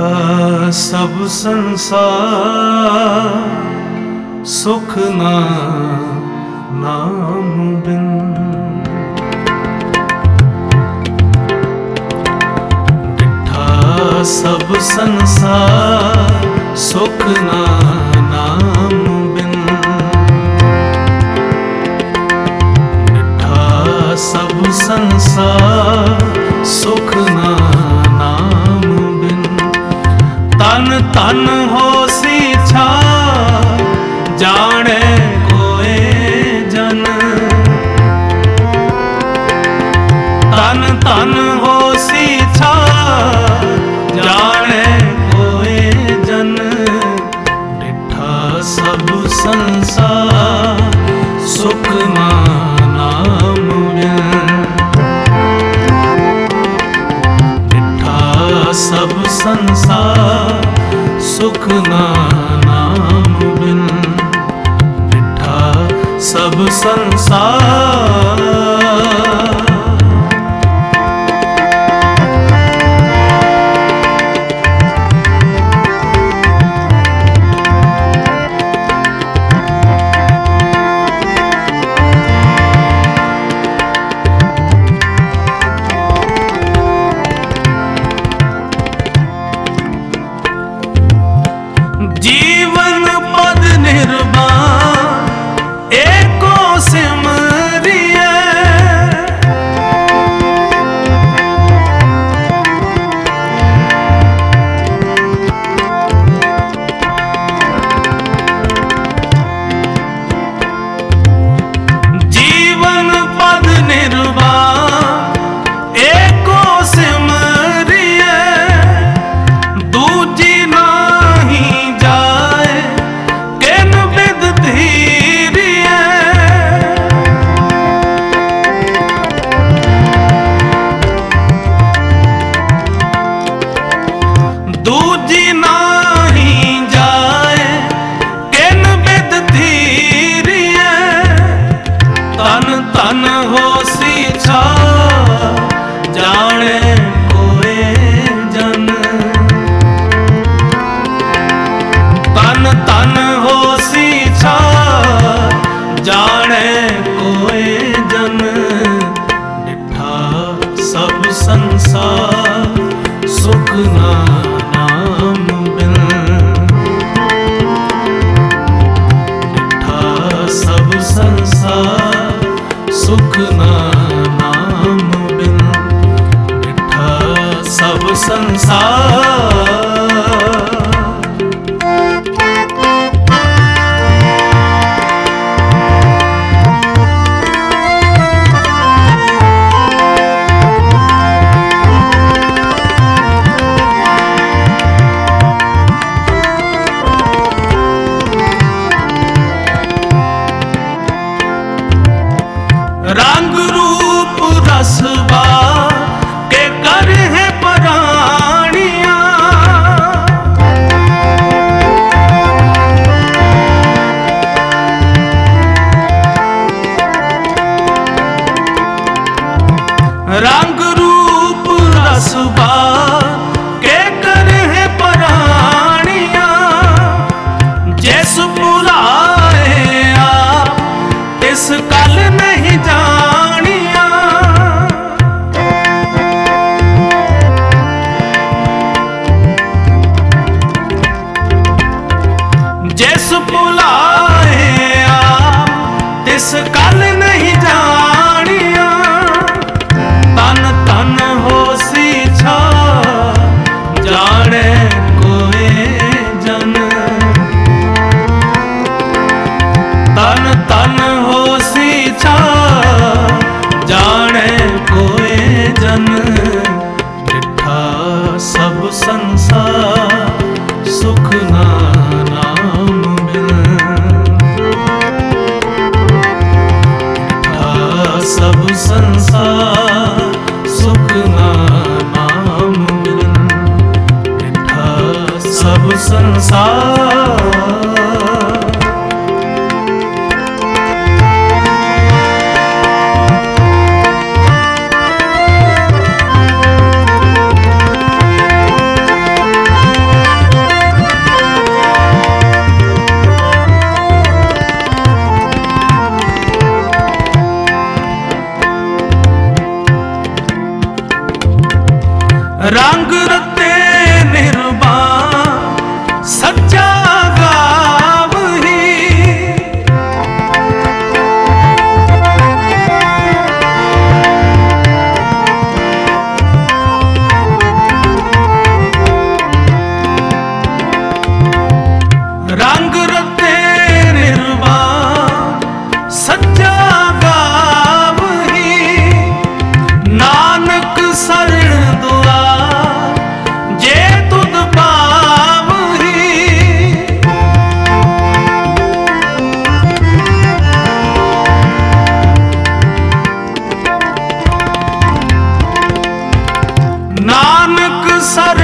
सब संसार सुख नाम बिन। डिठा सब संसार सुख नाम बिन। डिठा सब संसार सुख नाम बिन। तन तन होसी छा जाने कोए जन। तन तन होसी छा जाने कोए जन। डिठा सब संसार सुख नाम बिन। डिठा सब संसार सुख नाम बिन। डिठा सब संसार। जीवन पद निर्वाण एको सिमरिए। जीवन पद निर्वाण एको सिमरिए। दूजी नाही जाए किन बिद धीरिए। दूजी नाही जाए किन बिद धीरिए। तन तन होसी छा जाने कोए जन। तन तन होसी छा जाने कोए जन। डिठा सब संसार सुख नाम बिन। डिठा सब संसार सुख नाम बिन। डिठा सब संसार। रंग रूप रसबा के कर है पराणिया। रंग रूप रसबा के कर है पराणिया। जैस बुलाए आप इस कल नहीं जानिया। जिस बुलाए आप तिस कल नहीं जानिया। तन तन होसी छा रंग रते निर्वाण सच्चा गावही। रंग रते निर्वाण सच्चा गावही। नानक शरण दुआर जे तुध पावही। नानक शरण